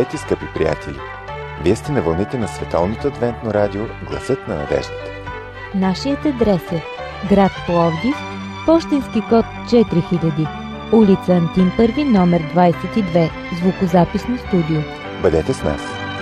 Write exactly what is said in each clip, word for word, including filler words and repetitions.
Здравейте, скъпи приятели! Вие сте на вълните на Световното адвентно радио Гласът на надеждата. Нашият адрес е град Пловдив, пощенски код четири хиляди, улица Антим първи, номер двадесет и две, звукозаписно студио. Бъдете с нас!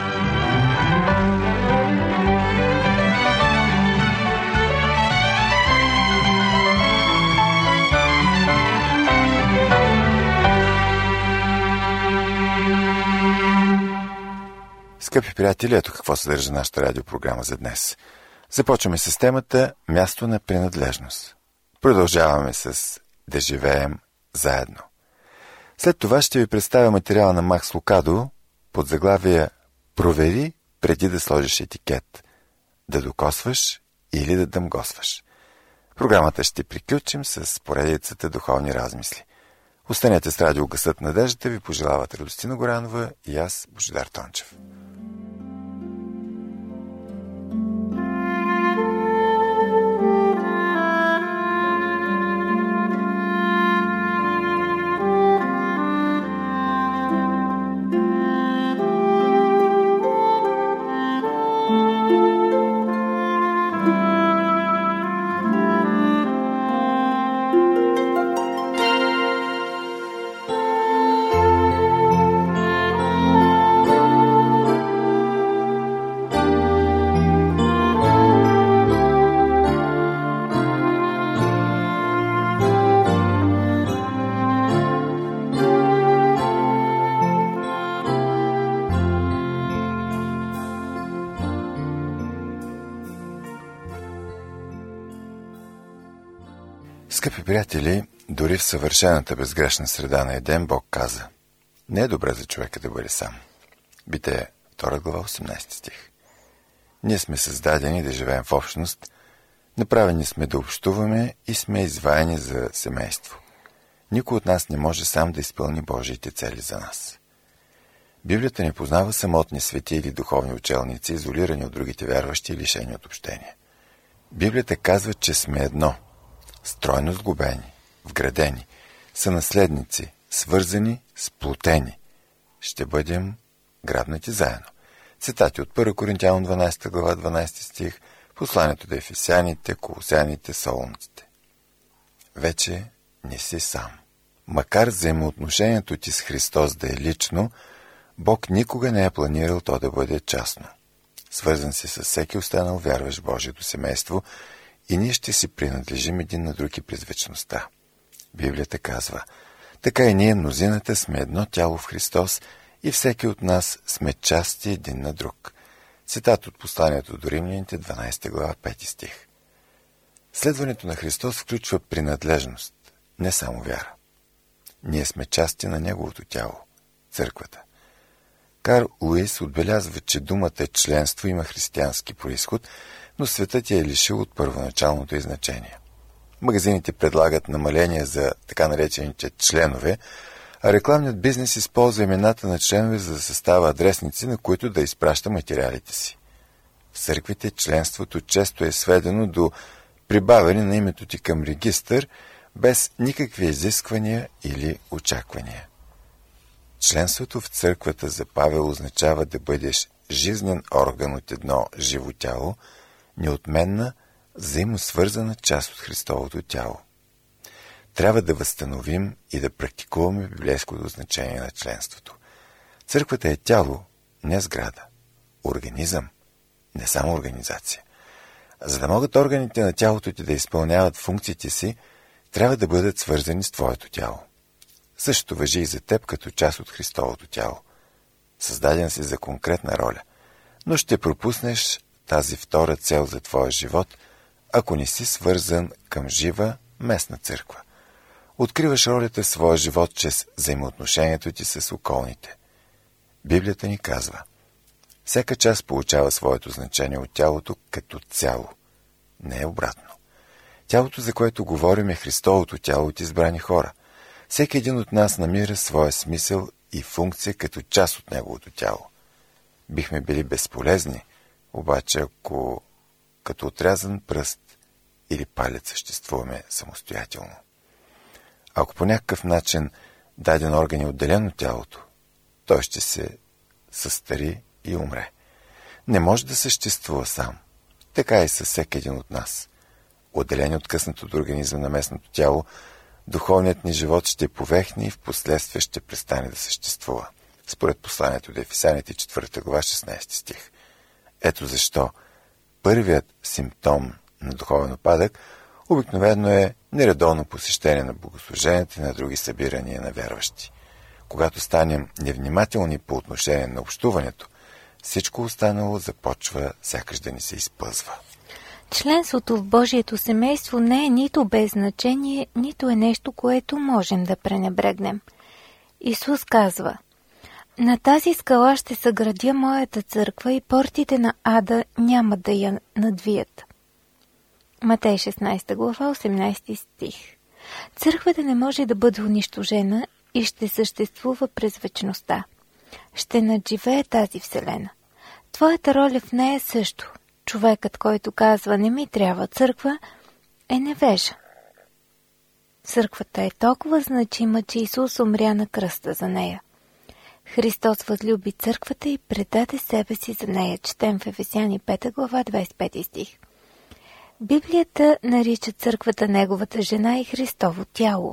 Скъпи приятели, ето какво съдържа нашата радиопрограма за днес. Започваме с темата място на принадлежност. Продължаваме с да живеем заедно. След това ще ви представя материала на Макс Лукадо под заглавие "Провери преди да сложиш етикет. Да докосваш или да дъмгосваш". Програмата ще приключим с поредицата духовни размисли. Останете с радио Гласът на надеждата, ви пожелават Радостина Горанова и аз, Божидар Тончев. Скъпи приятели, дори в съвършената безгрешна среда на Едем Бог каза: не е добре за човека да бъде сам. Битие, втора глава, осемнадесети стих. Ние сме създадени да живеем в общност, направени сме да общуваме и сме изваяни за семейство. Никой от нас не може сам да изпълни Божиите цели за нас. Библията не познава самотни свети или духовни учелници, изолирани от другите вярващи и лишени от общение. Библията казва, че сме едно, стройно сглобени, вградени, сънаследници, свързани, сплотени. Ще бъдем грабнати заедно. Цитати от първа Коринтяни дванадесета глава, дванадесети стих, посланието до Ефесяните, Колосяните, Солунците. Вече не си сам. Макар взаимоотношението ти с Христос да е лично, Бог никога не е планирал то да бъде частно. Свързан си с всеки останал вярващ в Божието семейство и ние ще си принадлежим един на други през вечността. Библията казва: така и ние, мнозината, сме едно тяло в Христос и всеки от нас сме части един на друг. Цитат от посланието до Римляните, дванадесета глава, пети стих. Следването на Христос включва принадлежност, не само вяра. Ние сме части на Неговото тяло, църквата. Карл Луис отбелязва, че думата членство има християнски произход, но светът я е лишил от първоначалното й значение. Магазините предлагат намаления за така наречените членове, а рекламният бизнес използва имената на членове, за да състава адресници, на които да изпраща материалите си. В църквите членството често е сведено до прибавяне на името ти към регистър, без никакви изисквания или очаквания. Членството в църквата за Павел означава да бъдеш жизнен орган от едно живо тяло, неотменна, взаимосвързана част от Христовото тяло. Трябва да възстановим и да практикуваме библейското значение на членството. Църквата е тяло, не сграда. Организъм, не само организация. За да могат органите на тялото ти да изпълняват функциите си, трябва да бъдат свързани с твоето тяло. Същото важи и за теб като част от Христовото тяло. Създаден си за конкретна роля, но ще пропуснеш тази втора цел за твоя живот, ако не си свързан към жива местна църква. Откриваш ролята в своя живот чрез взаимоотношението ти с околните. Библията ни казва: всяка част получава своето значение от тялото като цяло. Не е обратно. Тялото, за което говорим, е Христовото тяло от избрани хора. Всеки един от нас намира своя смисъл и функция като част от неговото тяло. Бихме били безполезни, обаче ако като отрязан пръст или палец съществуваме самостоятелно. Ако по някакъв начин даден орган е отделен от тялото, той ще се състари и умре. Не може да съществува сам. Така и със всеки един от нас. Отделен от къснатото организма на местното тяло, духовният ни живот ще повехне и в последствие ще престане да съществува. Според посланието до Ефесяните, четвърта глава, шестнайсети стих. Ето защо първият симптом на духовен упадък обикновено е нередовно посещение на богослуженията и на други събирания на вярващи. Когато станем невнимателни по отношение на общуването, всичко останало започва сякаш да ни се изпъзва. Членството в Божието семейство не е нито без значение, нито е нещо, което можем да пренебрегнем. Исус казва: „На тази скала ще съградя моята църква и портите на ада няма да я надвият“. Матей шестнайсета глава, осемнайсети стих. Църквата не може да бъде унищожена и ще съществува през вечността. Ще надживее тази вселена. Твоята роля в нея също. Човекът, който казва „не ми трябва църква“, е невежа. Църквата е толкова значима, че Исус умря на кръста за нея. Христос възлюби църквата и предаде себе си за нея. Четем в Ефесяни пета глава, двайсет и пети стих. Библията нарича църквата неговата жена и Христово тяло.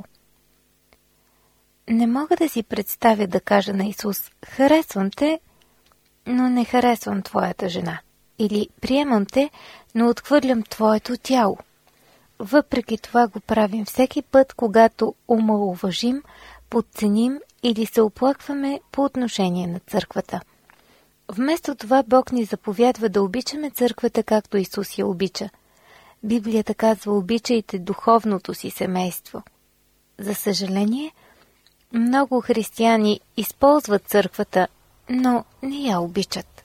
Не мога да си представя да кажа на Исус: „Харесвам те, но не харесвам твоята жена“. Или „приемам те, но отхвърлям твоето тяло“. Въпреки това го правим всеки път, когато омаловажим, подценим или се оплакваме по отношение на църквата. Вместо това Бог ни заповядва да обичаме църквата, както Исус я обича. Библията казва: „Обичайте духовното си семейство“. За съжаление, много християни използват църквата, но не я обичат.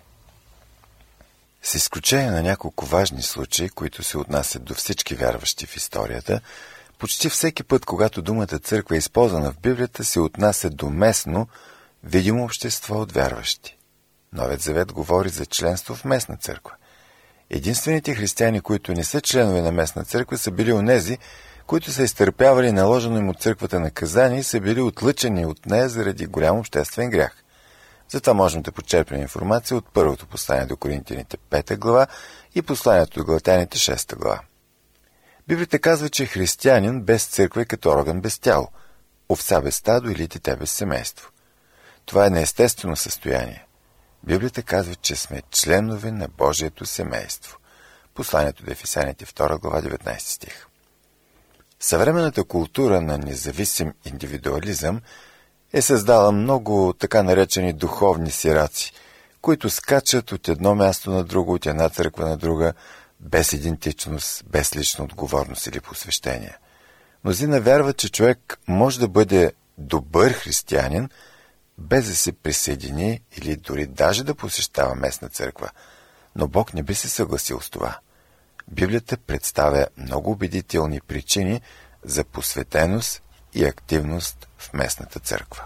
С изключение на няколко важни случаи, които се отнасят до всички вярващи в историята, почти всеки път, когато думата църква е използвана в Библията, се отнася до местно, видимо общество от вярващи. Новият завет говори за членство в местна църква. Единствените християни, които не са членове на местна църква, са били онези, които са изтърпявали наложено им от църквата наказание и са били отлъчени от нея заради голям обществен грях. Затова можем да почерпим информация от първото послание до Коринтяните, пета глава, и посланието до Галатяните, шеста глава. Библията казва, че християнин без църква е като орган без тяло, овца без стадо или дете без семейство. Това е неестествено състояние. Библията казва, че сме членове на Божието семейство. Посланието до Ефесяните, втора глава, деветнайсети стих. Съвременната култура на независим индивидуализъм е създала много така наречени духовни сираци, които скачат от едно място на друго, от една църква на друга, без идентичност, без лична отговорност или посвещение. Мнозина вярват, че човек може да бъде добър християнин, без да се присъедини или дори даже да посещава местна църква, но Бог не би се съгласил с това. Библията представя много убедителни причини за посветеност и активност в местната църква.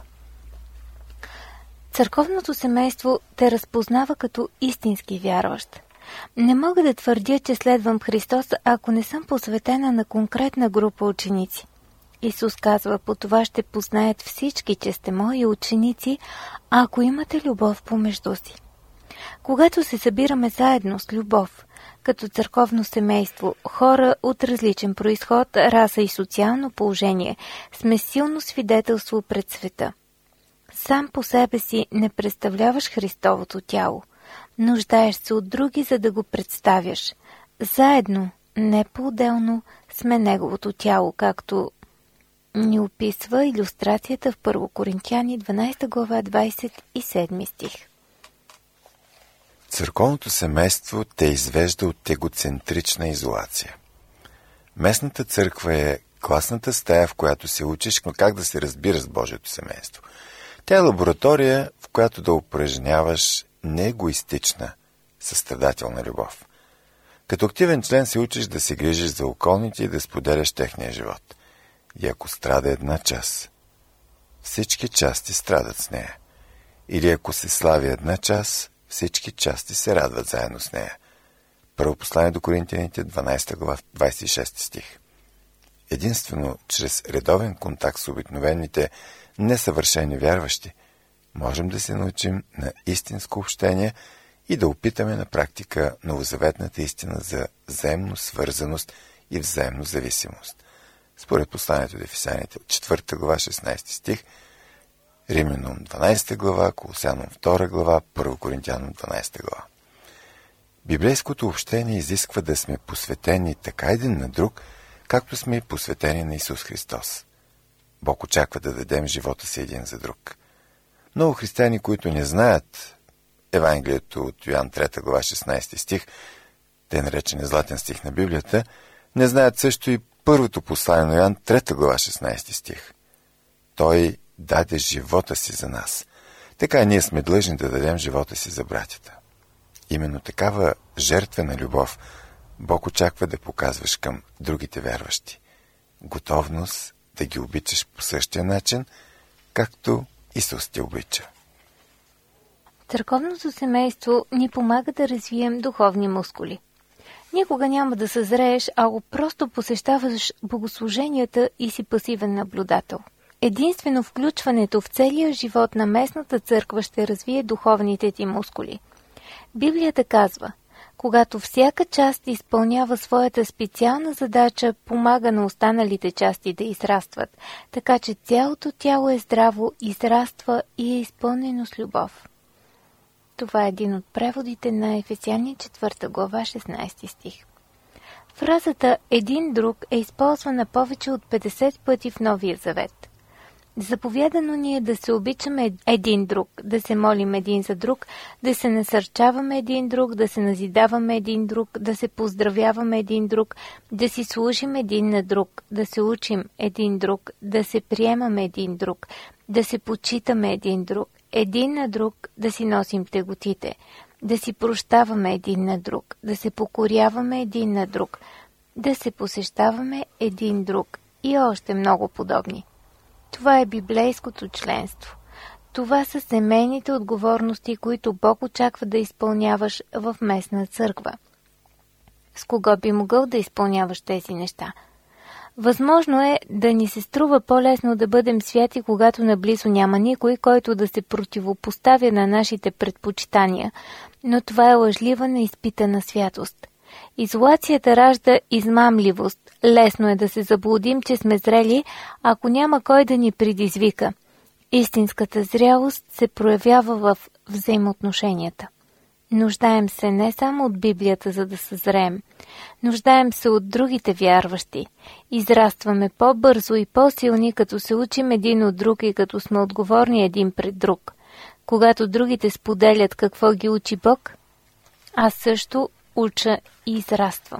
Църковното семейство те разпознава като истински вярващ. Не мога да твърдя, че следвам Христос, ако не съм посветена на конкретна група ученици. Исус казва: „По това ще познаят всички, че сте мои ученици, ако имате любов помежду си“. Когато се събираме заедно с любов, като църковно семейство, хора от различен произход, раса и социално положение, сме силно свидетелство пред света. Сам по себе си не представляваш Христовото тяло. Нуждаеш се от други, за да го представяш. Заедно, не по-отделно, сме Неговото тяло, както ни описва илюстрацията в Първо Коринтяни, дванайсета глава, двайсет и седми стих. Църковното семейство те извежда от егоцентрична изолация. Местната църква е класната стая, в която се учиш как да се разбира с Божието семейство. Тя е лаборатория, в която да упражняваш неегоистична, състрадателна любов. Като активен член се учиш да се грижиш за околните и да споделяш техния живот. И ако страда една част, всички части страдат с нея. Или ако се слави една част, всички части се радват заедно с нея. Първо послание до Коринтяните, дванайсета глава, двайсет и шести стих. Единствено чрез редовен контакт с обикновените несъвършени вярващи можем да се научим на истинско общение и да опитаме на практика новозаветната истина за взаимно свързаност и взаимно зависимост. Според посланието до Ефесяните от четвърта глава, шестнайсети стих, Римляном дванайсета глава, Колосяном втора глава, Първо Коринтяном дванайсета глава. Библейското общение изисква да сме посветени така един на друг, както сме посветени на Исус Христос. Бог очаква да дадем живота си един за друг. Много християни, които не знаят Евангелието от Йоан трета глава, шестнайсети стих, те наречен златен стих на Библията, не знаят също и първото послание на Йоан трета глава, шестнайсети стих. Той даде живота си за нас. Така ние сме длъжни да дадем живота си за братята. Именно такава жертвена любов Бог очаква да показваш към другите вярващи. Готовност да ги обичаш по същия начин, както Исус те обича. Църковното семейство ни помага да развием духовни мускули. Никога няма да съзрееш, ако просто посещаваш богослуженията и си пасивен наблюдател. Единствено включването в целия живот на местната църква ще развие духовните ти мускули. Библията казва, когато всяка част изпълнява своята специална задача, помага на останалите части да израстват, така че цялото тяло е здраво, израства и е изпълнено с любов. Това е един от преводите на Ефесяни четвърта глава, шестнайсети стих. Фразата «един друг» е използвана повече от петдесет пъти в Новия завет. Заповядано ни е да се обичаме един друг, да се молим един за друг, да се насърчаваме един друг, да се назидаваме един друг, да се поздравяваме един друг, да си служим един на друг, да се учим един друг, да се приемаме един друг, да се почитаме един друг, един на друг да си носим теготите, да си прощаваме един на друг, да се покоряваме един на друг, да се посещаваме един друг и още много подобни. Това е библейското членство. Това са семейните отговорности, които Бог очаква да изпълняваш в местна църква. С кого би могъл да изпълняваш тези неща? Възможно е да ни се струва по-лесно да бъдем святи, когато наблизо няма никой, който да се противопоставя на нашите предпочитания, но това е лъжлива неизпитана святост. Изолацията ражда измамливост. Лесно е да се заблудим, че сме зрели, ако няма кой да ни предизвика. Истинската зрялост се проявява в взаимоотношенията. Нуждаем се не само от Библията, за да съзреем. Нуждаем се от другите вярващи. Израстваме по-бързо и по-силни, като се учим един от друг и като сме отговорни един пред друг. Когато другите споделят какво ги учи Бог, аз също уча и израствам.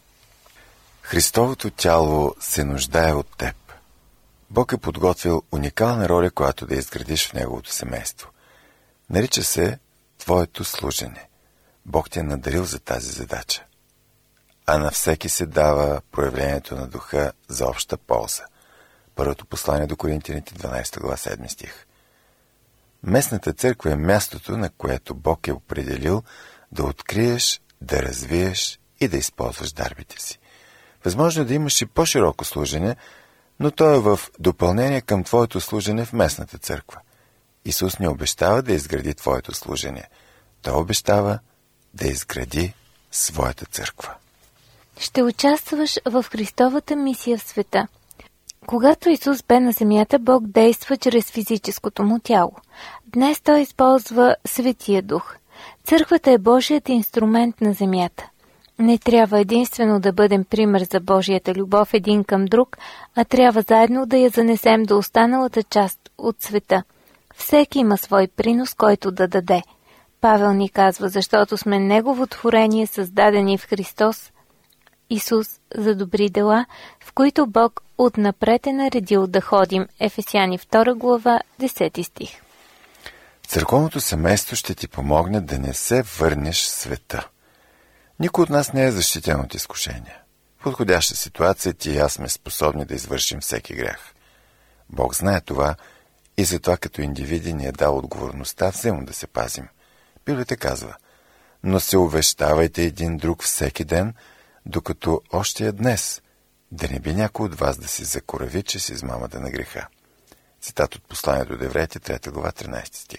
Христовото тяло се нуждае от теб. Бог е подготвил уникална роля, която да изградиш в Неговото семейство. Нарича се твоето служене. Бог те е надарил за тази задача. А на всеки се дава проявлението на духа за обща полза. Първото послание до Коринтяните, дванайсета глава, седми стих. Местната църква е мястото, на което Бог е определил да откриеш, да развиеш и да използваш дарбите си. Възможно е да имаш и по-широко служене, но то е в допълнение към твоето служене в местната църква. Исус не обещава да изгради твоето служение. Той обещава да изгради своята църква. Ще участваш в Христовата мисия в света. Когато Исус бе на земята, Бог действа чрез физическото му тяло. Днес Той използва Светия Дух. Църквата е Божият инструмент на земята. Не трябва единствено да бъдем пример за Божията любов един към друг, а трябва заедно да я занесем до останалата част от света. Всеки има свой принос, който да даде. Павел ни казва, защото сме Негово творение, създадени в Христос Исус за добри дела, в които Бог отнапред е наредил да ходим. Ефесяни втора глава, десети стих. Църковното семейство ще ти помогне да не се върнеш в света. Никой от нас не е защитен от изкушения. В подходяща ситуация ти и аз сме способни да извършим всеки грях. Бог знае това и затова като индивиди ни е дал отговорността взаимно да се пазим. Библията казва: но се увещавайте един друг всеки ден, докато още е днес, да не би някой от вас да си закорави, че си измамата на греха. Цитат от посланието до евреите, трета глава, тринайсети стих.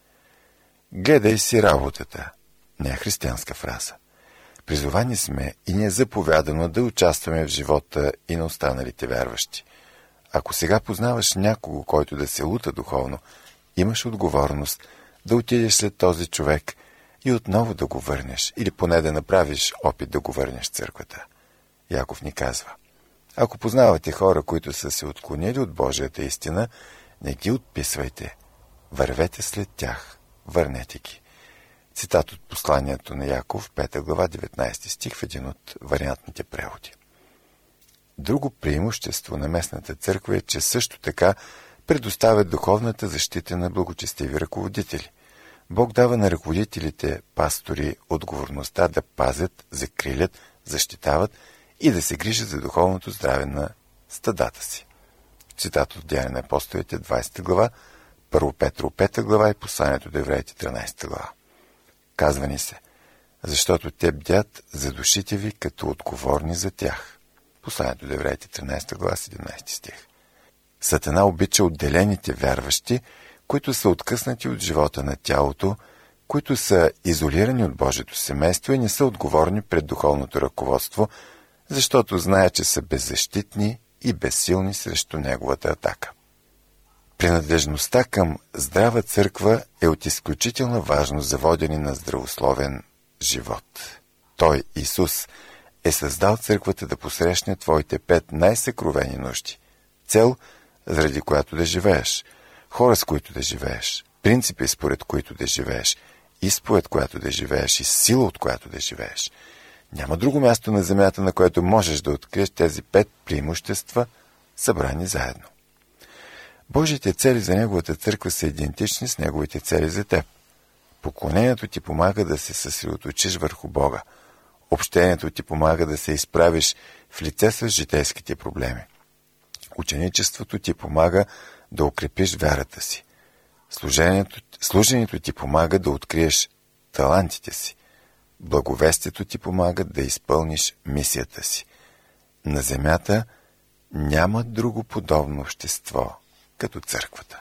Гледай си работата. Не е християнска фраза. Призовани сме и ни е заповядано да участваме в живота и на останалите вярващи. Ако сега познаваш някого, който да се лута духовно, имаш отговорност да отидеш след този човек и отново да го върнеш, или поне да направиш опит да го върнеш в църквата. Яков ни казва: ако познавате хора, които са се отклонили от Божията истина, не ги отписвайте. Вървете след тях. Върнете ги. Цитат от посланието на Яков, пета глава, деветнайсети стих, в един от вариантните преводи. Друго преимущество на местната църква е, че също така предоставят духовната защита на благочестиви ръководители. Бог дава на ръководителите, пастори, отговорността да пазят, закрилят, защитават и да се грижат за духовното здраве на стадата си. Цитат от Деяния на апостолите, двайсета глава, Първо Петро, пета глава и посланието до евреите, тринайсета глава. Казва ни се: защото те бдят за душите ви като отговорни за тях. Посланието до евреите, тринайсета глава, седемнайсети стих. Сатана обича отделените вярващи, които са откъснати от живота на тялото, които са изолирани от Божието семейство и не са отговорни пред духовното ръководство, защото знаят, че са беззащитни и безсилни срещу неговата атака. Принадлежността към здрава църква е от изключителна важност за водене на здравословен живот. Той, Исус, е създал църквата да посрещне твоите пет най-съкровени нужди. Цел, заради която да живееш, хора, с които да живееш, принципи, според които да живееш, изповед, която да живееш и сила, от която да живееш. Няма друго място на земята, на което можеш да откриеш тези пет преимущества, събрани заедно. Божиите цели за Неговата църква са идентични с Неговите цели за теб. Поклонението ти помага да се съсредоточиш върху Бога. Общението ти помага да се изправиш в лице с житейските проблеми. Ученичеството ти помага да укрепиш вярата си. Служението, служението ти помага да откриеш талантите си. Благовестието ти помага да изпълниш мисията си. На земята няма друго подобно общество като църквата.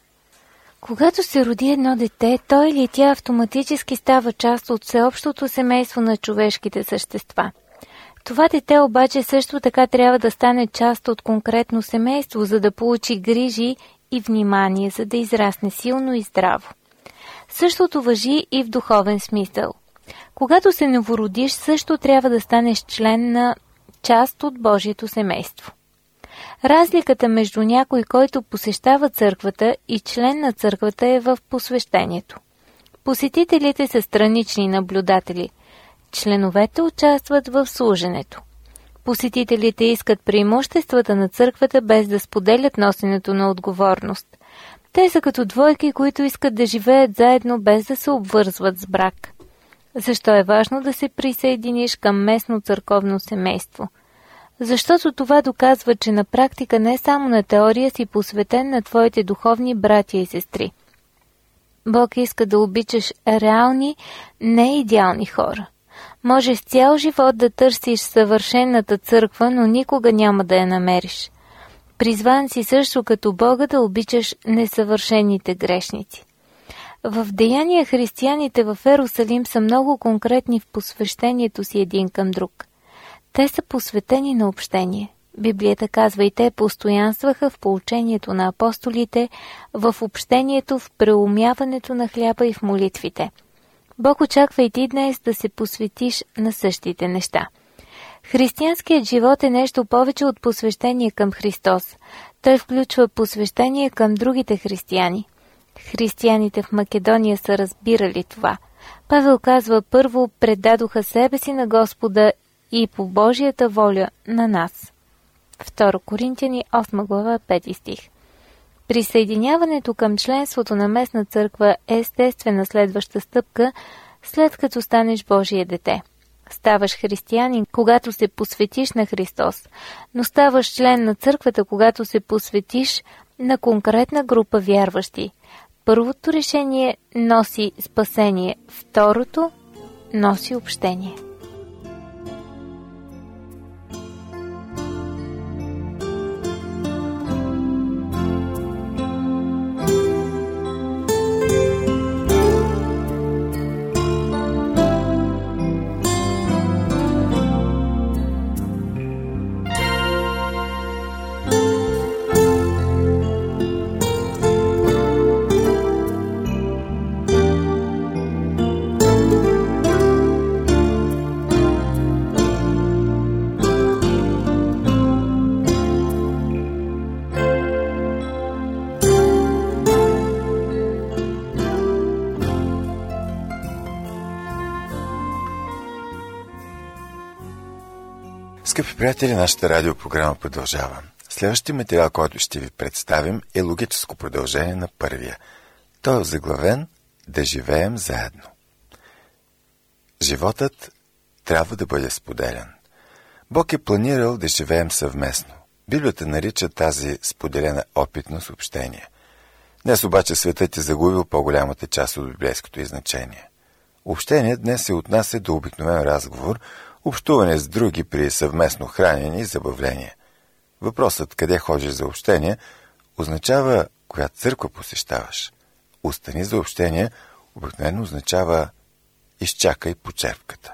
Когато се роди едно дете, той или тя автоматически става част от всеобщото семейство на човешките същества. Това дете обаче също така трябва да стане част от конкретно семейство, за да получи грижи и внимание, за да израсне силно и здраво. Същото важи и в духовен смисъл. Когато се новородиш, също трябва да станеш член на част от Божието семейство. Разликата между някой, който посещава църквата, и член на църквата е в посвещението. Посетителите са странични наблюдатели. Членовете участват в служенето. Посетителите искат преимуществата на църквата, без да споделят носенето на отговорност. Те са като двойки, които искат да живеят заедно, без да се обвързват с брак. Защо е важно да се присъединиш към местно църковно семейство? Защото това доказва, че на практика не само на теория си посветен на твоите духовни братя и сестри. Бог иска да обичаш реални, не идеални хора. Можеш цял живот да търсиш съвършената църква, но никога няма да я намериш. Призван си също като Бога да обичаш несъвършените грешници. В деяния християните в Ерусалим са много конкретни в посвещението си един към друг. Те са посветени на общение. Библията казва, и те постоянстваха в поучението на апостолите, в общението, в преумяването на хляба и в молитвите. Бог очаква и ти днес да се посветиш на същите неща. Християнският живот е нещо повече от посвещение към Христос. Той включва посвещение към другите християни. Християните в Македония са разбирали това. Павел казва, първо предадоха себе си на Господа и по Божията воля на нас. Второ Коринтияни, осма глава, пети стих. Присъединяването към членството на местна църква е естествена следваща стъпка, след като станеш Божие дете. Ставаш християнин, когато се посветиш на Христос, но ставаш член на църквата, когато се посветиш на конкретна група вярващи. Първото решение носи спасение, второто носи общение. Скъпи приятели, нашата радиопрограма продължава. Следващия материал, който ще ви представим, е логическо продължение на първия. Той е заглавен «Да живеем заедно». Животът трябва да бъде споделен. Бог е планирал да живеем съвместно. Библията нарича тази споделена опитност общение. Днес обаче светът е загубил по-голямата част от библейското изначение. Общение днес се отнася до обикновен разговор, общуване с други при съвместно хранене и забавление. Въпросът къде ходиш за общение означава коя църква посещаваш. Остани за общение обикновено означава изчакай почерпката.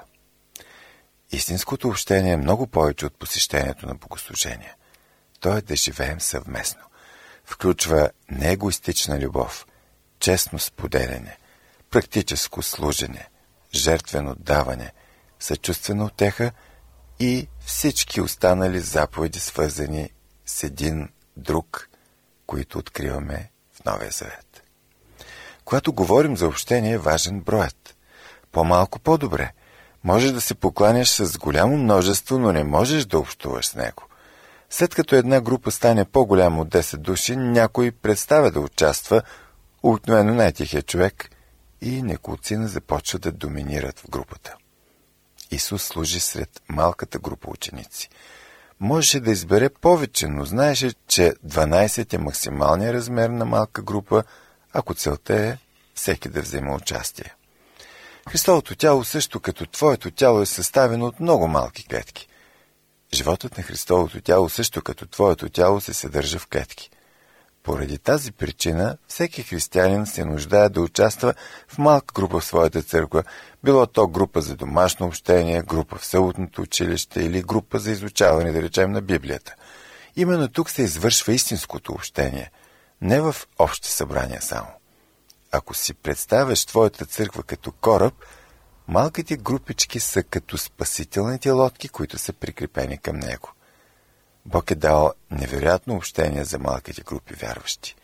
Истинското общение е много повече от посещението на богослужение. То е да живеем съвместно. Включва неегоистична любов, честно споделяне, практическо служене, жертвено даване, съчувствена утеха и всички останали заповеди, свързани с един друг, които откриваме в Новия Завет. Когато говорим за общение, е важен броят. По-малко по-добре. Можеш да се покланяш с голямо множество, но не можеш да общуваш с него. След като една група стане по-голяма от десет души, някой представя да участва, обикновено най-тихият човек, и неколцина започва да доминират в групата. Исус служи сред малката група ученици. Можеше да избере повече, но знаеше, че дванайсет е максималният размер на малка група, ако целта е всеки да взема участие. Христовото тяло също като твоето тяло е съставено от много малки клетки. Животът на Христовото тяло също като твоето тяло се съдържа в клетки. Поради тази причина всеки християнин се нуждае да участва в малка група в своята църква, било то група за домашно общение, група в съботното училище или група за изучаване, да речем, на Библията. Именно тук се извършва истинското общение, не в общи събрания само. Ако си представяш твоята църква като кораб, малките групички са като спасителните лодки, които са прикрепени към него. Бог е дал невероятно общение за малките групи вярващи.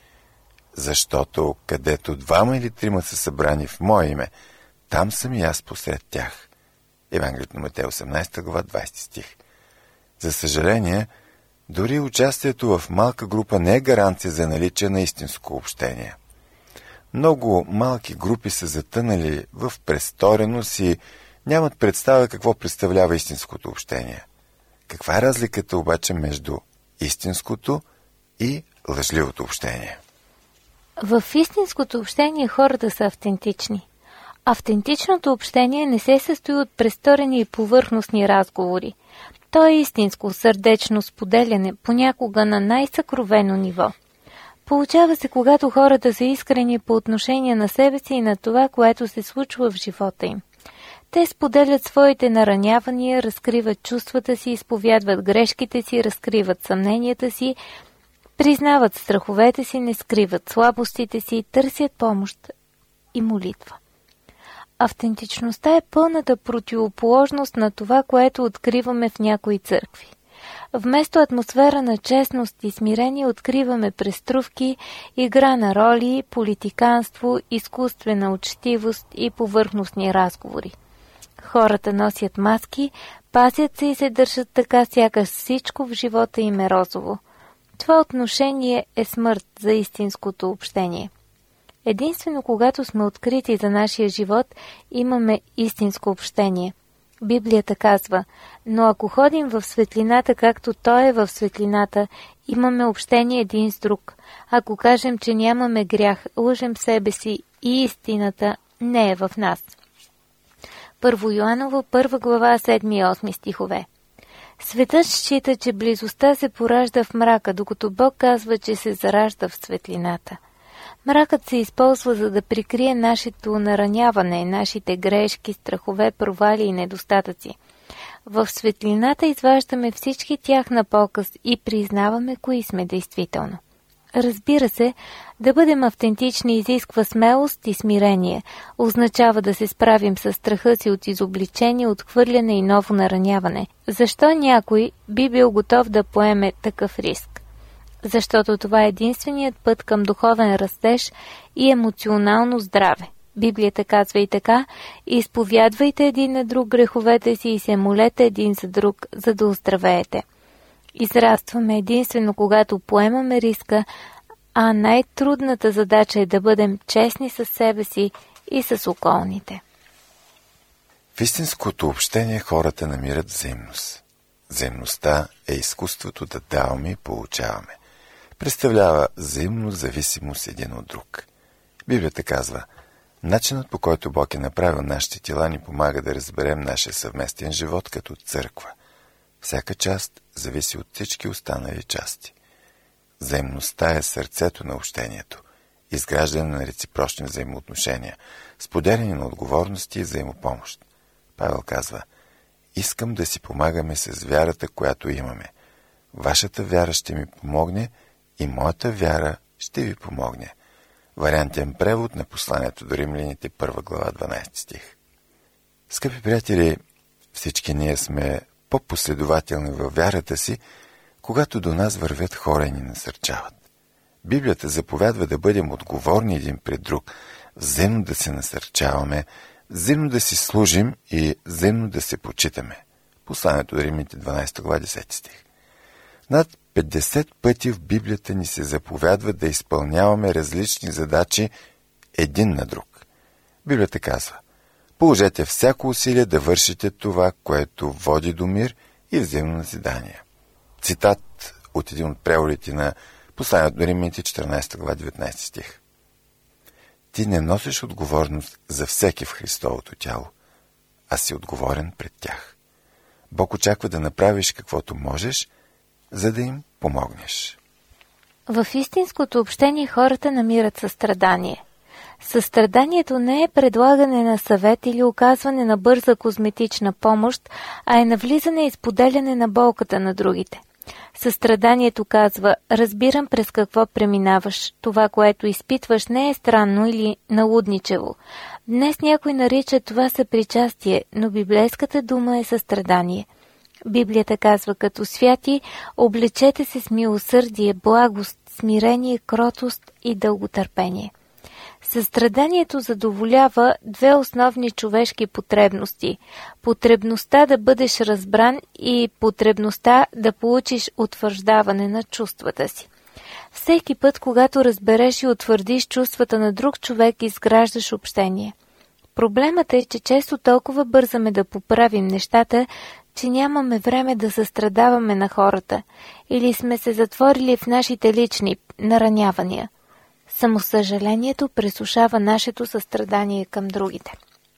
Защото където двама или трима са събрани в мое име, там съм и аз посред тях. Евангелието на Матей, осемнайсета глава, двайсети стих. За съжаление, дори участието в малка група не е гаранция за наличие на истинско общение. Много малки групи са затънали в престореност и нямат представа какво представлява истинското общение. Каква е разликата обаче между истинското и лъжливото общение? В истинското общение хората са автентични. Автентичното общение не се състои от престорени и повърхностни разговори. То е истинско, сърдечно споделяне, понякога на най-съкровено ниво. Получава се, когато хората са искрени по отношение на себе си и на това, което се случва в живота им. Те споделят своите наранявания, разкриват чувствата си, изповядват грешките си, разкриват съмненията си, признават страховете си, не скриват слабостите си, търсят помощ и молитва. Автентичността е пълната противоположност на това, което откриваме в някои църкви. Вместо атмосфера на честност и смирение откриваме преструвки, игра на роли, политиканство, изкуствена учтивост и повърхностни разговори. Хората носят маски, пазят се и се държат така, сякаш всичко в живота им е розово. Това отношение е смърт за истинското общение. Единствено когато сме открити за нашия живот, имаме истинско общение. Библията казва: но ако ходим в светлината, както Той е в светлината, имаме общение един с друг. Ако кажем, че нямаме грях, лъжем себе си и истината не е в нас. Първо Йоаново, първа глава, седми и осми стихове. Светът счита, че близостта се поражда в мрака, докато Бог казва, че се заражда в светлината. Мракът се използва, за да прикрие нашето нараняване, нашите грешки, страхове, провали и недостатъци. В светлината изваждаме всички тях на показ и признаваме кои сме действително. Разбира се, да бъдем автентични изисква смелост и смирение. Означава да се справим с страха си от изобличение, отхвърляне и ново нараняване. Защо някой би бил готов да поеме такъв риск? Защото това е единственият път към духовен растеж и емоционално здраве. Библията казва и така: изповядвайте един на друг греховете си и се молете един за друг, за да оздравеете. Израстваме единствено когато поемаме риска, а най-трудната задача е да бъдем честни със себе си и с околните. В истинското общение хората намират взаимност. Взаимността е изкуството да даваме и получаваме. Представлява взаимно зависимост един от друг. Библията казва: начинът, по който Бог е направил нашите тела, ни помага да разберем нашия съвместен живот като църква. Всяка част зависи от всички останали части. Взаимността е сърцето на общението, изграждане на реципрочни взаимоотношения, споделяне на отговорности и взаимопомощ. Павел казва: искам да си помагаме с вярата, която имаме. Вашата вяра ще ми помогне и моята вяра ще ви помогне. Вариантен превод на посланието до римляните, първа глава, дванадесети стих. Скъпи приятели, всички ние сме по-последователни във вярата си, когато до нас вървят хора и ни насърчават. Библията заповядва да бъдем отговорни един пред друг, взаимно да се насърчаваме, взаимно да си служим и взаимно да се почитаме. Посланието до римляните, дванадесета глава, десети стих. Над петдесет пъти в Библията ни се заповядва да изпълняваме различни задачи един на друг. Библията казва: положете всяко усилие да вършите това, което води до мир и взаимно назидание. Цитат от един от преводите на посланието до римляните, четиринадесета глава, деветнадесети стих. Ти не носиш отговорност за всеки в Христовото тяло, а си отговорен пред тях. Бог очаква да направиш каквото можеш, за да им помогнеш. В истинското общение хората намират състрадание. Състраданието не е предлагане на съвет или оказване на бърза козметична помощ, а е навлизане и споделяне на болката на другите. Състраданието казва: разбирам през какво преминаваш, това, което изпитваш, не е странно или налудничево. Днес някой нарича това съпричастие, но библейската дума е състрадание. Библията казва: като святи, облечете се с милосърдие, благост, смирение, кротост и дълготърпение. Състраданието задоволява две основни човешки потребности – потребността да бъдеш разбран и потребността да получиш утвърждаване на чувствата си. Всеки път, когато разбереш и утвърдиш чувствата на друг човек, изграждаш общение. Проблемът е, че често толкова бързаме да поправим нещата, че нямаме време да състрадаваме на хората или сме се затворили в нашите лични наранявания. Самосъжалението пресушава нашето състрадание към другите.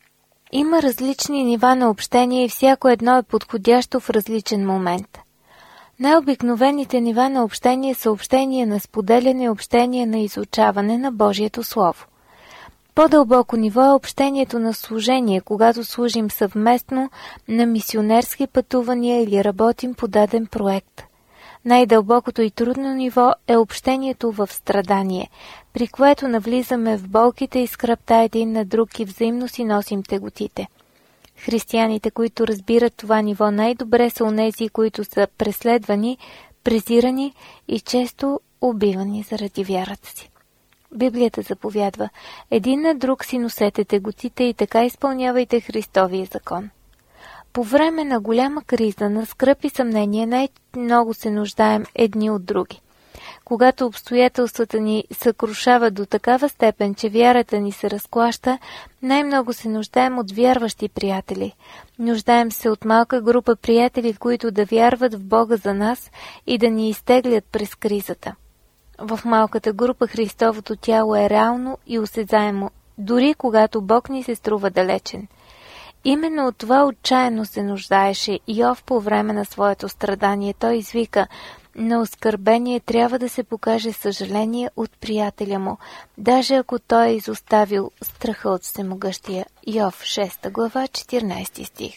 Има различни нива на общение и всяко едно е подходящо в различен момент. Най-обикновените нива на общение са общение на споделяне и общение на изучаване на Божието Слово. По-дълбоко ниво е общението на служение, когато служим съвместно на мисионерски пътувания или работим по даден проект. Най-дълбокото и трудно ниво е общението в страдание, при което навлизаме в болките и скръбта един на друг и взаимно си носим теготите. Християните, които разбират това ниво най-добре, са онези, които са преследвани, презирани и често убивани заради вярата си. Библията заповядва: един на друг си носете теготите и така изпълнявайте Христовия закон. По време на голяма криза, на скръб и съмнение, най-много се нуждаем едни от други. Когато обстоятелствата ни съкрушават до такава степен, че вярата ни се разклаща, най-много се нуждаем от вярващи приятели. Нуждаем се от малка група приятели, в които да вярват в Бога за нас и да ни изтеглят през кризата. В малката група Христовото тяло е реално и осезаемо, дори когато Бог ни се струва далечен. Именно от това отчаяно се нуждаеше Йов по време на своето страдание. Той извика: на оскърбение трябва да се покаже съжаление от приятеля му, даже ако той е изоставил страха от всемогъщия. Йов, шеста глава, четиринадесети стих.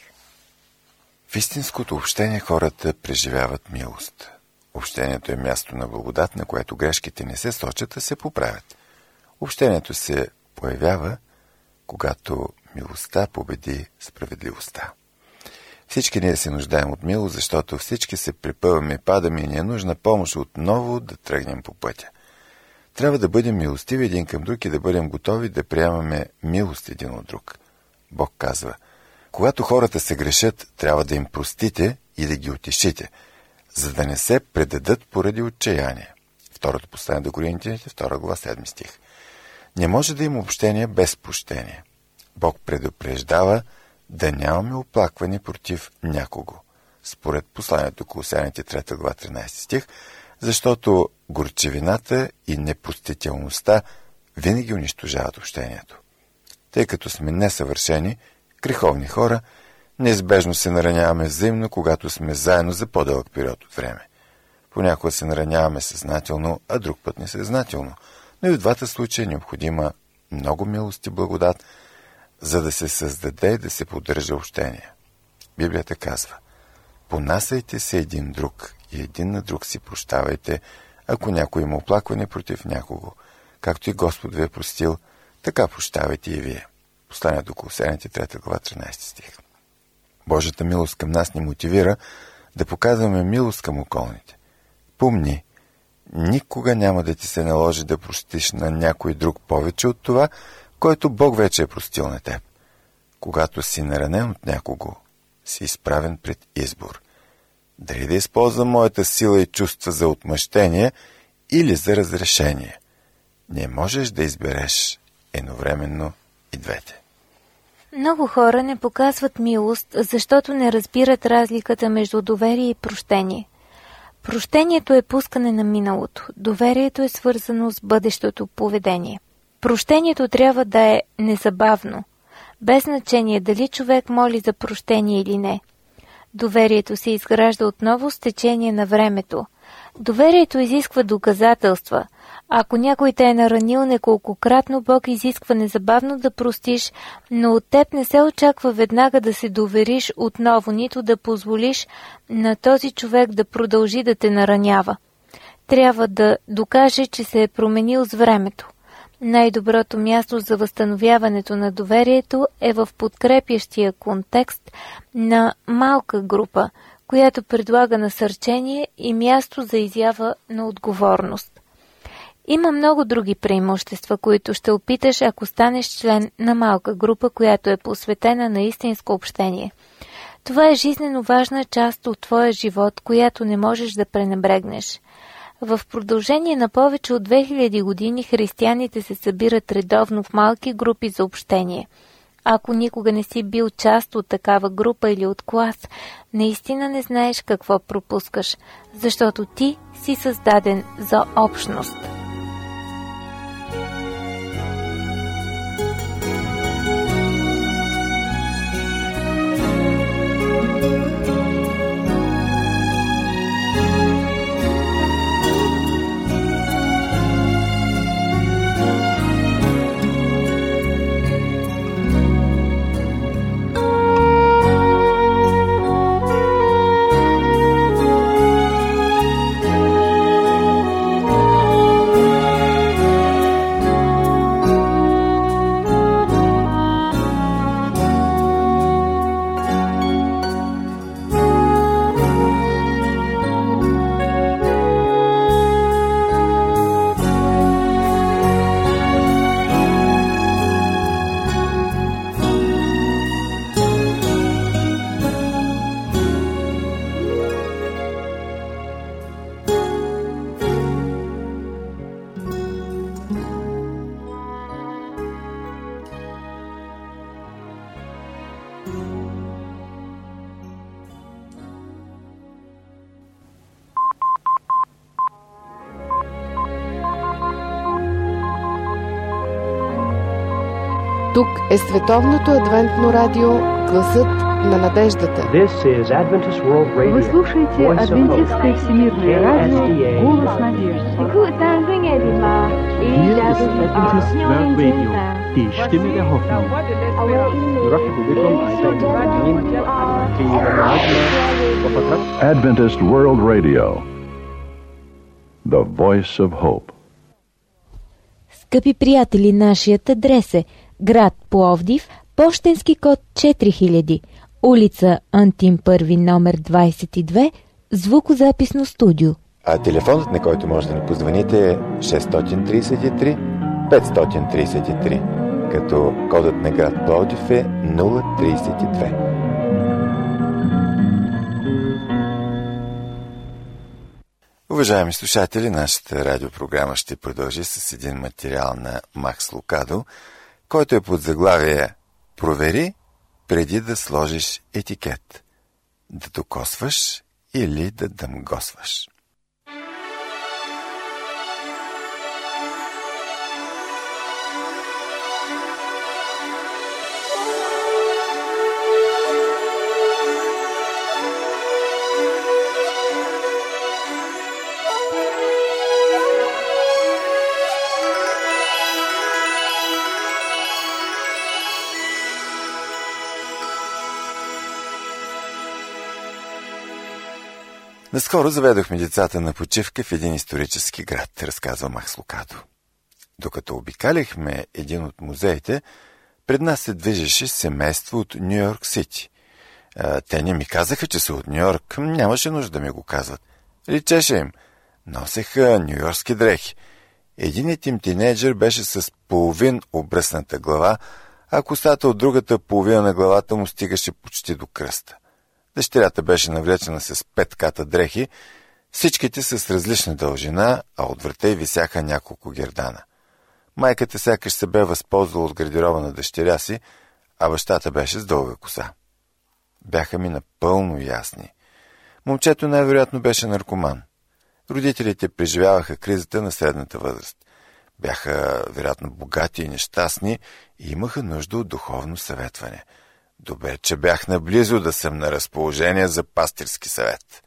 В истинското общение хората преживяват милост. Общението е място на благодат, на което грешките не се сочат, а се поправят. Общението се появява, когато милостта победи справедливостта. Всички ние се нуждаем от милост, защото всички се препъваме, падаме и ни е нужна помощ отново да тръгнем по пътя. Трябва да бъдем милостиви един към друг и да бъдем готови да приемаме милост един от друг. Бог казва: когато хората се грешат, трябва да им простите и да ги утешите, за да не се предадат поради отчаяние. Второто послание до Коринтяните, втора глава, седми стих. Не може да има общение без прощение. Бог предупреждава да нямаме оплакване против някого. Според посланието Колосяните, трета глава, тринадесети стих, защото горчевината и непростителността винаги унищожават общението. Тъй като сме несъвършени, греховни хора, неизбежно се нараняваме взаимно, когато сме заедно за по-дълъг период от време. Понякога се нараняваме съзнателно, а друг път несъзнателно, но и в двата случая е необходима много милост и благодат, за да се създаде и да се поддържа общение. Библията казва: понасяйте се един друг и един на друг си прощавайте, ако някой има оплакване против някого. Както и Господ ви е простил, така прощавайте и вие. Послание до Колосяните, трета глава, тринадесети стих. Божията милост към нас ни мотивира да показваме милост към околните. Помни, никога няма да ти се наложи да простиш на някой друг повече от това, който Бог вече е простил на теб. Когато си наранен от някого, си изправен пред избор. Дали да използвам моята сила и чувства за отмъщение или за разрешение. Не можеш да избереш едновременно и двете. Много хора не показват милост, защото не разбират разликата между доверие и прощение. Прощението е пускане на миналото, доверието е свързано с бъдещото поведение. Прощението трябва да е незабавно, без значение дали човек моли за прощение или не. Доверието се изгражда отново с течение на времето. Доверието изисква доказателства. Ако някой те е наранил неколкократно, Бог изисква незабавно да простиш, но от теб не се очаква веднага да се довериш отново, нито да позволиш на този човек да продължи да те наранява. Трябва да докаже, че се е променил с времето. Най-доброто място за възстановяването на доверието е в подкрепящия контекст на малка група, която предлага насърчение и място за изява на отговорност. Има много други преимущества, които ще опиташ, ако станеш член на малка група, която е посветена на истинско общение. Това е жизнено важна част от твоя живот, която не можеш да пренебрегнеш. В продължение на повече от две хиляди години християните се събират редовно в малки групи за общение. Ако никога не си бил част от такава група или от клас, наистина не знаеш какво пропускаш, защото ти си създаден за общност. Тук е Световното адвентно радио, гласът на надеждата. Вы слушаете Адвентистское всемирное радио, голос надежды. Die Stimme der Hoffnung. Adventist World Radio, the voice of hope. Скъпи приятели, нашият адрес е град Пловдив, пощенски код четири хиляди, улица Антим първи, номер двадесет и две, звукозаписно студио. А телефонът, на който може да ни позвоните, е шест три три пет три три, като кодът на град Пловдив е нула тридесет и две. Уважаеми слушатели, нашата радиопрограма ще продължи с един материал на Макс Лукадо, който е под заглавие "Провери преди да сложиш етикет. Да докосваш или да дъмгосваш". Наскоро заведохме децата на почивка в един исторически град, разказва Макс Лукадо. Докато обикаляхме един от музеите, пред нас се движеше семейство от Ню Йорк Сити. Те не ми казаха, че са от Ню Йорк, нямаше нужда да ми го казват. Личеше им. Носеха нюйоркски дрехи. Единият им тинейджър беше с половин обръсната глава, а косата от другата половина на главата му стигаше почти до кръста. Дъщерята беше навлечена с пет ката дрехи, всичките с различна дължина, а от врата й висяха няколко гердана. Майката сякаш се бе възползвала от гардероба на дъщеря си, а бащата беше с дълга коса. Бяха ми напълно ясни. Момчето най-вероятно беше наркоман. Родителите преживяваха кризата на средната възраст. Бяха, вероятно, богати и нещастни и имаха нужда от духовно съветване. Добре, че бях наблизо да съм на разположение за пастирски съвет.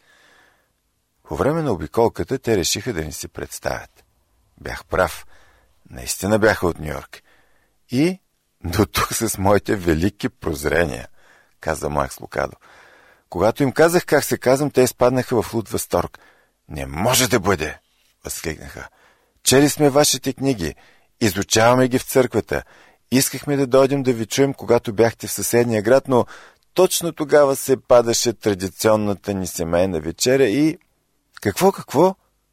По време на обиколката те решиха да ни се представят. Бях прав. Наистина бяха от Ню Йорк. И до тук с моите велики прозрения, каза Макс Лукадо. Когато им казах как се казвам, те изпаднаха в луд възторг. Не може да бъде, възкликнаха. Чели сме вашите книги, изучаваме ги в църквата. Искахме да дойдем да ви чуем, когато бяхте в съседния град, но точно тогава се падаше традиционната ни семейна вечеря и... Какво, какво?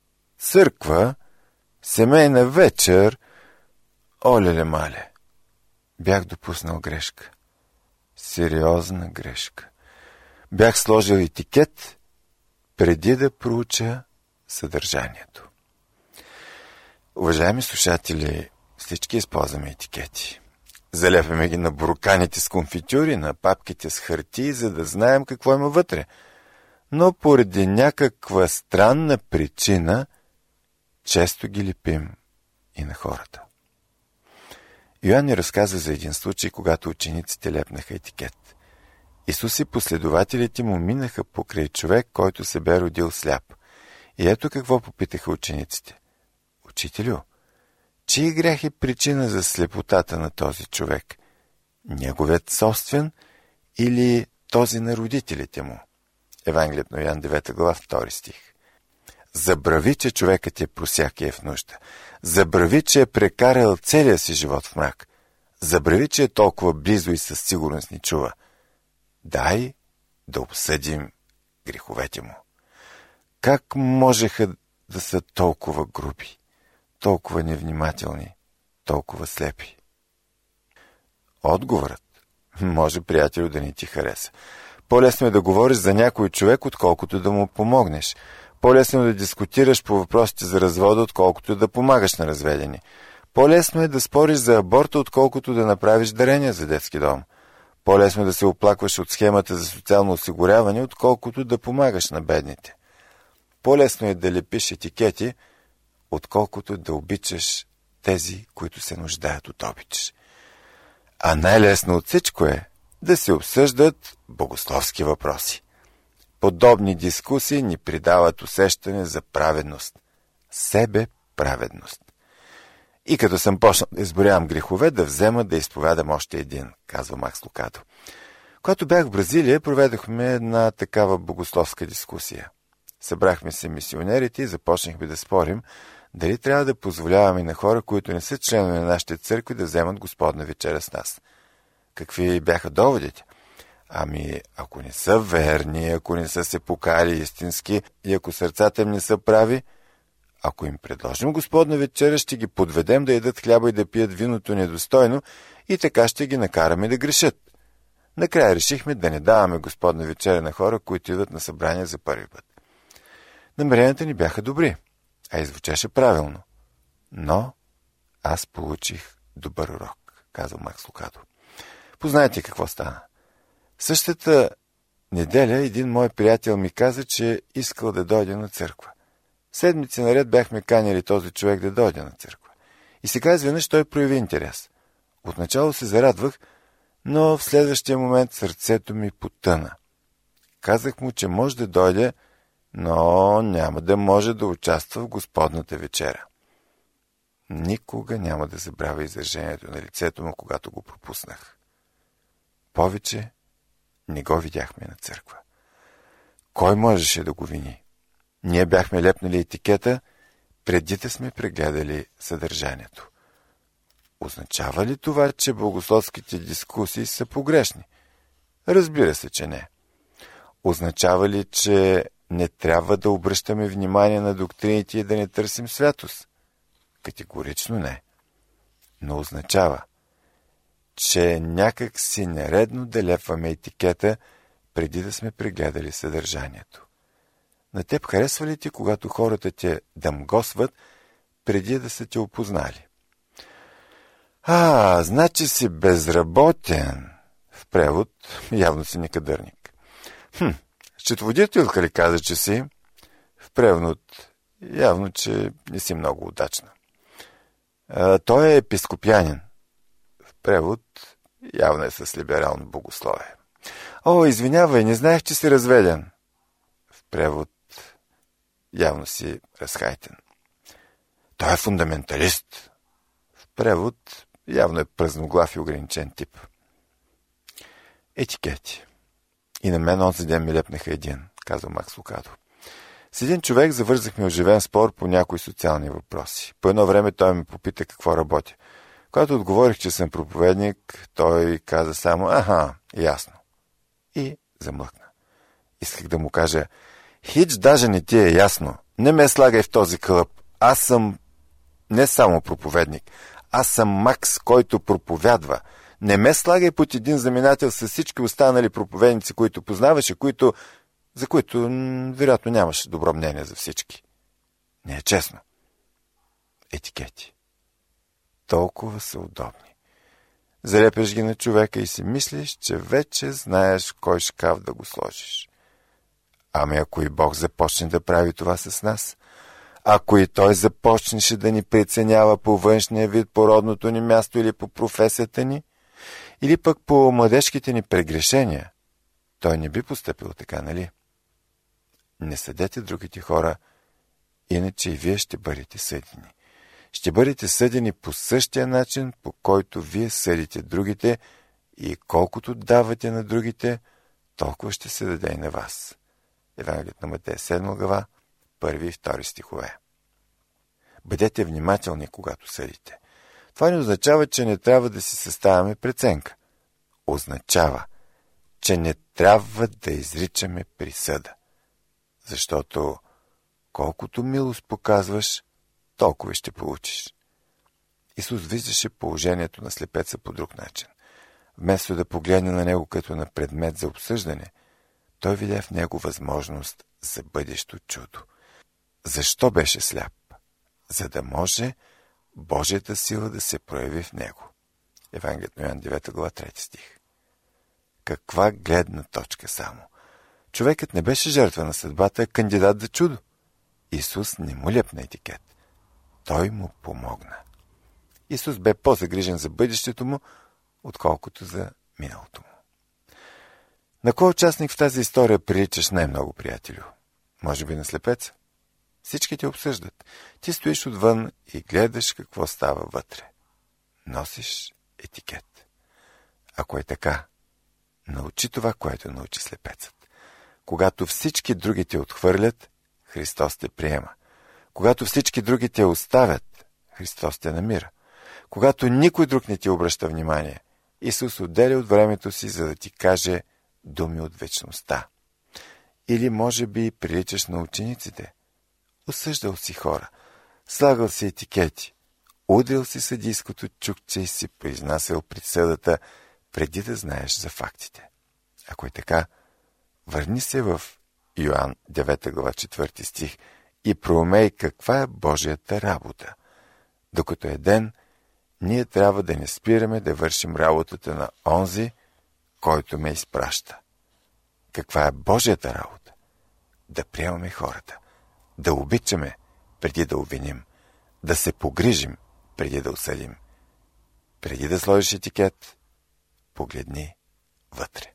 Църква? Семейна вечер? Оле-ле мале! Бях допуснал грешка. Сериозна грешка. Бях сложил етикет преди да проуча съдържанието. Уважаеми слушатели, всички използваме етикети. Залепяме ги на бурканите с конфитюри, на папките с хартии, за да знаем какво има вътре. Но поради някаква странна причина, често ги лепим и на хората. Йоан ни разказва за един случай, когато учениците лепнаха етикет. Исус и последователите му минаха покрай човек, който се бе родил сляп. И ето какво попитаха учениците. Учителю, чий грях е причина за слепотата на този човек? Неговият собствен или този на родителите му? Евангелието на Йоан девета глава, втори стих. Забрави, че човекът е просяк и е в нужда. Забрави, че е прекарал целия си живот в мрак. Забрави, че е толкова близо и със сигурност ни чува. Дай да обсъдим греховете му. Как можеха да са толкова груби, толкова невнимателни, толкова слепи? Отговорът може, приятелю, да не ти хареса. По-лесно е да говориш за някой човек, отколкото да му помогнеш. По-лесно е да дискутираш по въпросите за развода, отколкото да помагаш на разведени. По-лесно е да спориш за аборта, отколкото да направиш дарение за детски дом. По-лесно е да се оплакваш от схемата за социално осигуряване, отколкото да помагаш на бедните. По-лесно е да лепиш етикети, отколкото да обичаш тези, които се нуждаят от обич. А най-лесно от всичко е да се обсъждат богословски въпроси. Подобни дискусии ни придават усещане за праведност. Себе праведност. И като съм почнал да изборявам грехове, да взема да изповядам още един, казва Макс Лукадо. Когато бях в Бразилия, проведохме една такава богословска дискусия. Събрахме се мисионерите и започнахме да спорим дали трябва да позволяваме на хора, които не са членове на нашите църкви, да вземат Господна вечеря с нас. Какви бяха доводите? Ами, ако не са верни, ако не са се покаяли истински и ако сърцата им не са прави, ако им предложим Господна вечеря, ще ги подведем да ядат хляба и да пият виното недостойно и така ще ги накараме да грешат. Накрая решихме да не даваме Господна вечеря на хора, които идват на събрание за първи път. Намеренията ни бяха добри, а и звучеше правилно. Но аз получих добър урок, казал Макс Лукадо. Познайте какво стана. Същата неделя един мой приятел ми каза, че искал да дойде на църква. Седмици наред бяхме канили този човек да дойде на църква. И сега изведнъж той прояви интерес. Отначало се зарадвах, но в следващия момент сърцето ми потъна. Казах му, че може да дойде, но няма да може да участва в Господната вечеря. Никога няма да забравя изражението на лицето му, когато го пропуснах. Повече не го видяхме на църква. Кой можеше да го вини? Ние бяхме лепнали етикета, преди да сме прегледали съдържанието. Означава ли това, че богословските дискусии са погрешни? Разбира се, че не. Означава ли, че не трябва да обръщаме внимание на доктрините и да не търсим святост? Категорично не. Но означава, че някак си нередно да лепваме етикета, преди да сме прегледали съдържанието. На теб харесва ли ти, когато хората те дъмгосват, преди да са те опознали? А, значи си безработен. В превод явно си некадърник. Хм, счетоводителка ли каза, че си? В превод явно, че не си много удачна. А, той е епископянин. В превод явно е с либерално богословие. О, извинявай, не знаех, че си разведен. В превод явно си разхайтен. Той е фундаменталист. В превод явно е пръзноглав и ограничен тип. Етикети. И на мен онзи ден ми лепнаха един, казва Макс Лукадо. С един човек завързахме оживен спор по някои социални въпроси. По едно време той ме попита какво работя. Когато отговорих, че съм проповедник, той каза само «Аха, ясно». И замлъкна. Исках да му кажа «Хич даже не ти е ясно. Не ме слагай в този кълъп. Аз съм не само проповедник. Аз съм Макс, който проповядва. Не ме слагай под един знаменател с всички останали проповедници, които познаваше, които, за които м- вероятно нямаше добро мнение за всички. Не е честно. Етикети. Толкова са удобни. Залепяш ги на човека и си мислиш, че вече знаеш кой шкаф да го сложиш. Ами ако и Бог започне да прави това с нас, ако и Той започнеше да ни преценява по външния вид, по родното ни място или по професията ни, или пък по младежките ни прегрешения, Той не би постъпил така, нали? Не съдете другите хора, иначе и вие ще бъдете съдени. Ще бъдете съдени по същия начин, по който вие съдите другите, и колкото давате на другите, толкова ще се даде и на вас. Евангелието на Матея, седма глава, първи и втори стихове. Бъдете внимателни, когато съдите. Това не означава, че не трябва да си съставяме преценка. Означава, че не трябва да изричаме присъда. Защото колкото милост показваш, толкова ще получиш. Исус виждаше положението на слепеца по друг начин. Вместо да погледне на него като на предмет за обсъждане, той видя в него възможност за бъдещо чудо. Защо беше сляп? За да може Божията сила да се прояви в него. Евангелието на Йоан, девета глава, трети стих. Каква гледна точка само! Човекът не беше жертва на съдбата, а кандидат за чудо. Исус не му лепна етикет. Той му помогна. Исус бе по-загрижен за бъдещето му, отколкото за миналото му. На кой участник в тази история приличаш най-много, приятелю? Може би на слепеца? Всички те обсъждат. Ти стоиш отвън и гледаш какво става вътре. Носиш етикет. Ако е така, научи това, което научи слепецът. Когато всички други те отхвърлят, Христос те приема. Когато всички други те оставят, Христос те намира. Когато никой друг не ти обръща внимание, Исус отделя от времето си, за да ти каже думи от вечността. Или може би приличаш на учениците. Осъждал си хора, слагал си етикети, удрил си съдийското чукче и си произнасял присъдата, преди да знаеш за фактите. Ако е така, върни се в Йоан девета глава четвърти стих и проумей каква е Божията работа. Докато е ден, ние трябва да не спираме да вършим работата на онзи, който ме изпраща. Каква е Божията работа? Да приемаме хората, да обичаме преди да обвиним, да се погрижим преди да осъдим. Преди да сложиш етикет, погледни вътре.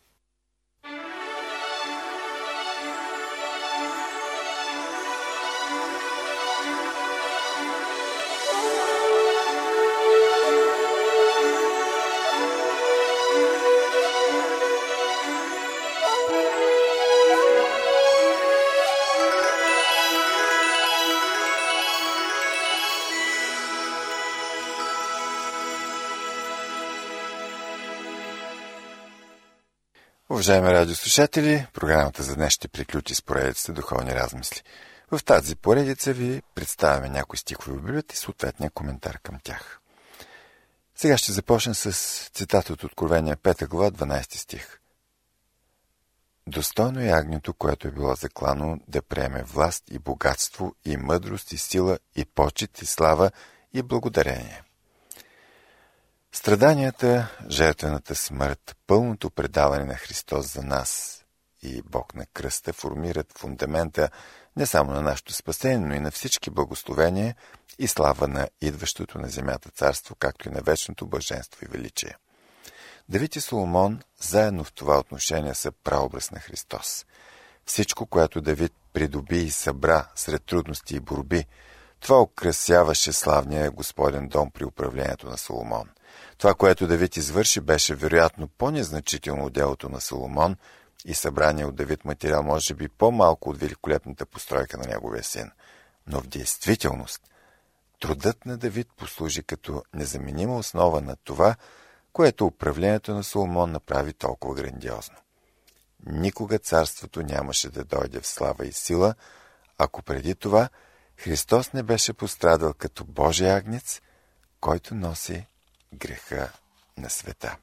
Уважаеми радиослушатели, програмата за днес ще приключи с поредицата Духовни размисли. В тази поредица ви представяме някои стихове от Библията и съответния коментар към тях. Сега ще започна с цитат от Откровение пета глава, дванадесети стих. Достойно е агнето, което е било заклано да приеме власт и богатство, и мъдрост, и сила, и почит, и слава, и благодарение. Страданията, жертвената смърт, пълното предаване на Христос за нас и Бог на кръста формират фундамента не само на нашето спасение, но и на всички благословения и слава на идващото на земята царство, както и на вечното блаженство и величие. Давид и Соломон заедно в това отношение са прообраз на Христос. Всичко, което Давид придоби и събра сред трудности и борби, това украсяваше славния Господен дом при управлението на Соломон. Това, което Давид извърши, беше вероятно по-незначително от делото на Соломон и събрание от Давид материал може би по-малко от великолепната постройка на неговия син. Но в действителност трудът на Давид послужи като незаменима основа на това, което управлението на Соломон направи толкова грандиозно. Никога царството нямаше да дойде в слава и сила, ако преди това Христос не беше пострадал като Божий агнец, който носи греха на света.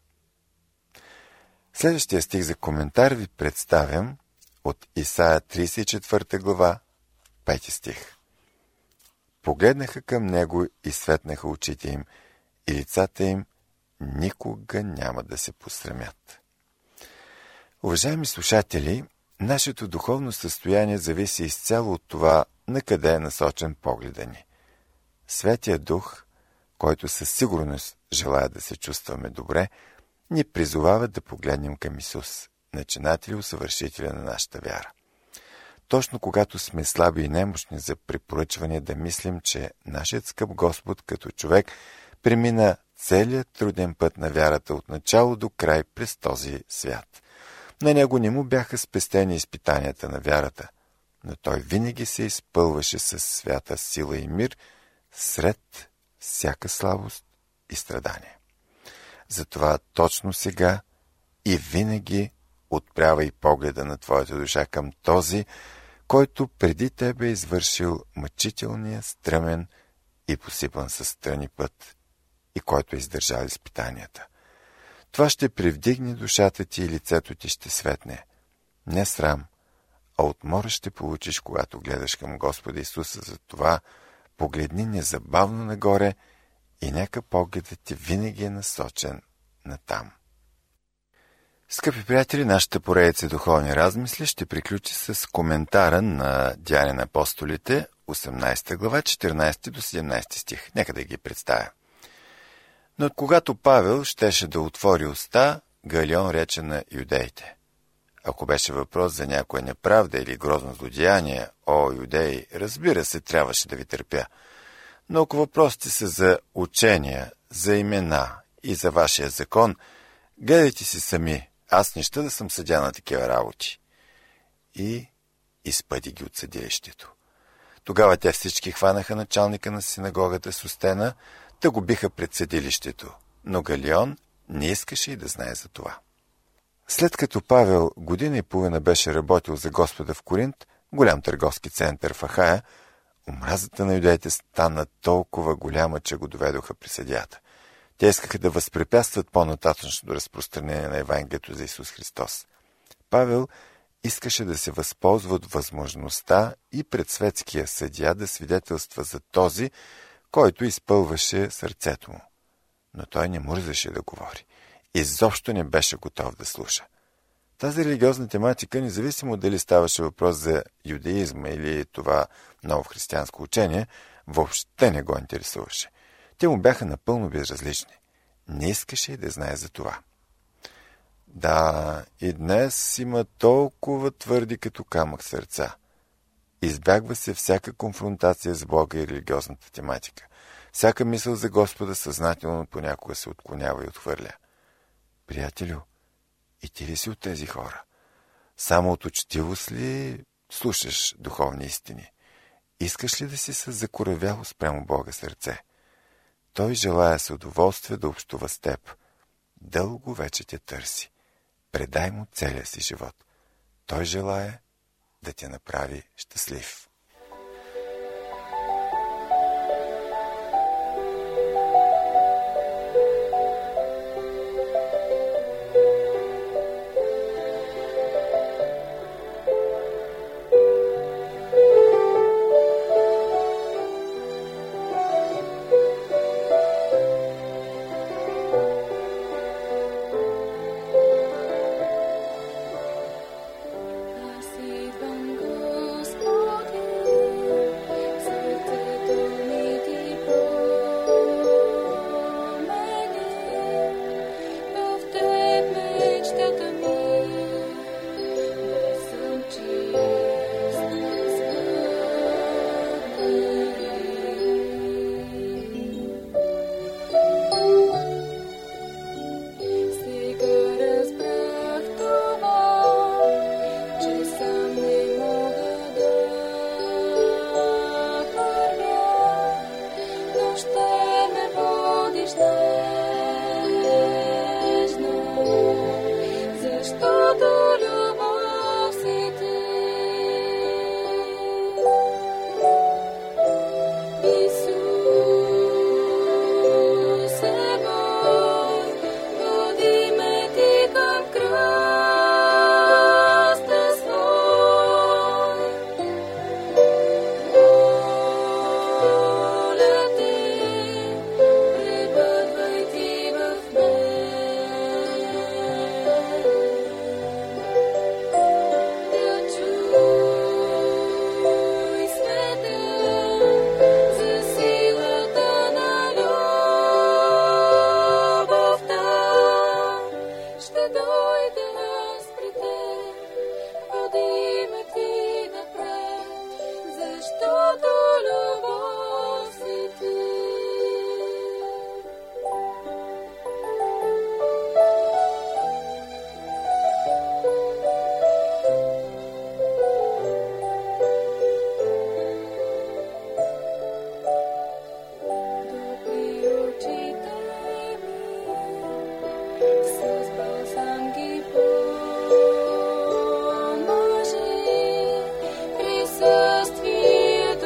Следващия стих за коментар ви представям от Исаия тридесет и четвърта глава, пети стих. Погледнаха към него и светнаха очите им, и лицата им никога няма да се посрамят. Уважаеми слушатели, нашето духовно състояние зависи изцяло от това, на къде е насочен погледа ни. Светия Дух, който със сигурност желая да се чувстваме добре, ни призовава да погледнем към Исус, начинател и усъвършителя на нашата вяра. Точно когато сме слаби и немощни за препоръчване да мислим, че нашият скъп Господ като човек премина целият труден път на вярата от начало до край през този свят. На него не му бяха спестени изпитанията на вярата, но той винаги се изпълваше със свята сила и мир сред всяка слабост и страдание. Затова точно сега и винаги отправяй погледа на твоята душа към този, който преди тебе е извършил мъчителния, стръмен и посипан със стръни път и който е издържал изпитанията. Това ще привдигне душата ти и лицето ти ще светне. Не срам, а отмора ще получиш, когато гледаш към Господа Исуса. За това погледни незабавно нагоре и нека погледът ти винаги е насочен натам. Скъпи приятели, нашата поредица духовни размисли ще приключи с коментара на Деяния на апостолите, осемнадесета глава, четиринадесети до седемнадесети стих. Нека да ги представя. Но когато Павел щеше да отвори уста, Галион рече на юдеите. Ако беше въпрос за някоя неправда или грозно злодеяние, о, юдеи, разбира се, трябваше да ви търпя. Но ако въпросите са за учения, за имена и за вашия закон, гледайте си сами, аз не ще да съм съдя на такива работи. И изпъди ги от съдилището. Тогава те всички хванаха началника на синагогата Состена, да го биха пред съдилището, но Галион не искаше и да знае за това. След като Павел година и половина беше работил за Господа в Коринт, голям търговски център в Ахая, омразата на юдеите стана толкова голяма, че го доведоха при съдията. Те искаха да възпрепятстват по-нататъчното разпространение на Евангелието за Исус Христос. Павел искаше да се възползва от възможността и пред светския съдия да свидетелства за този, който изпълваше сърцето му. Но той не мързаше да говори. Изобщо не беше готов да слуша. Тази религиозна тематика, независимо дали ставаше въпрос за юдеизма или това ново християнско учение, въобще не го интересуваше. Те му бяха напълно безразлични. Не искаше и да знае за това. Да, и днес има толкова твърди като камък сърца. Избягва се всяка конфронтация с Бога и религиозната тематика. Всяка мисъл за Господа съзнателно понякога се отклонява и отхвърля. Приятелю, и ти ли си от тези хора? Само от учтивост ли слушаш духовни истини? Искаш ли да си с закоравяло спрямо Бога сърце? Той желая с удоволствие да общува с теб. Дълго вече те търси. Предай му целия си живот. Той желая да те направи щастлив. Присъствието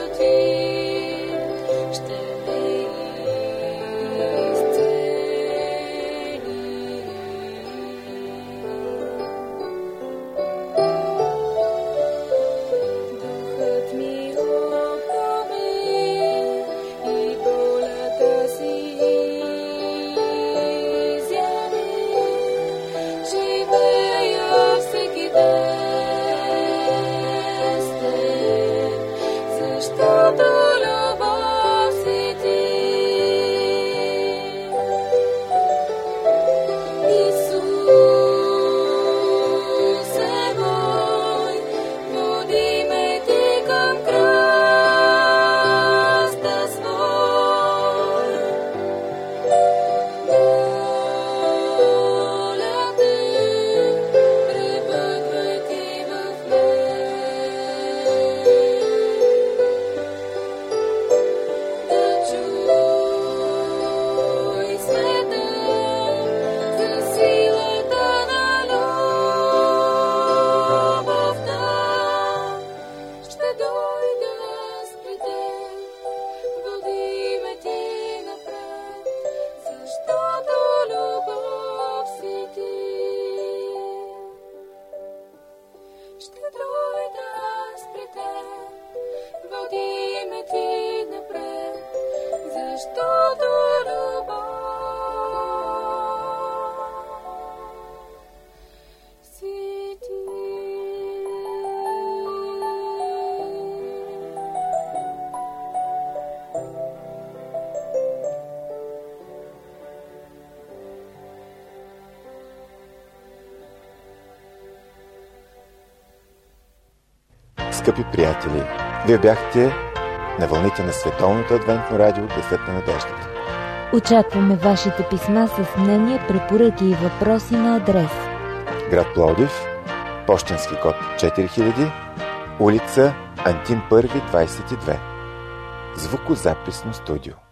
Скъпи приятели, вие бяхте на вълните на Световното адвентно радио Гласът на надеждата. Очакваме вашите писма с мнения, препоръки и въпроси на адрес: град Пловдив, пощенски код четири хиляди, улица Антим първи, двайсет и две. Звукозаписно студио.